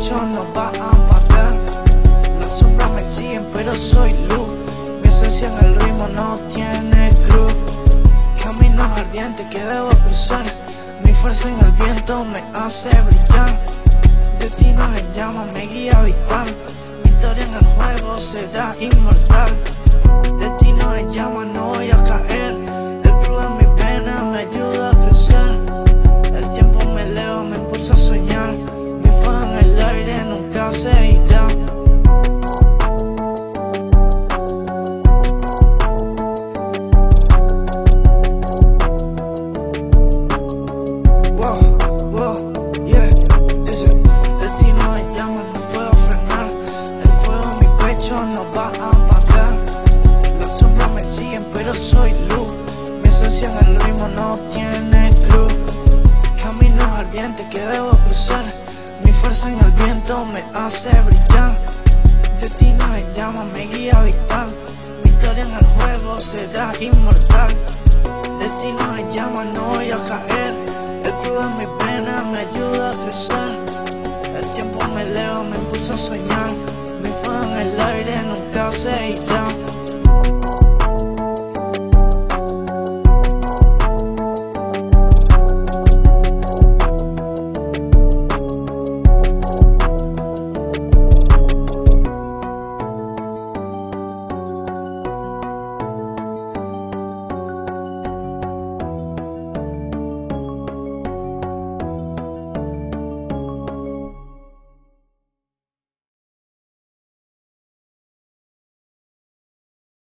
pecho no va a apagar. Las sombras me siguen pero soy luz. Mi esencia en el ritmo no tiene cruz. Caminos ardientes que debo cruzar. Mi fuerza en el viento me hace brillar. Destino en llamas me guía vital. Victoria en el juego será inmortal. Destino en llamas, no voy a caer. El club en mi pena me ayuda a crecer. El tiempo me eleva, me impulsa a soñar. Mi fuego en el aire nunca se irá. No va a apagar. Las sombras me siguen pero soy luz. Mi esencia en el ritmo no tiene cruz. Caminos ardientes que debo cruzar. Mi fuerza en el viento me hace brillar. Destino en llamas me guía vital. Victoria en el juego será inmortal. Destino en llamas, no voy a caer. El club en mi pena me ayuda a crecer.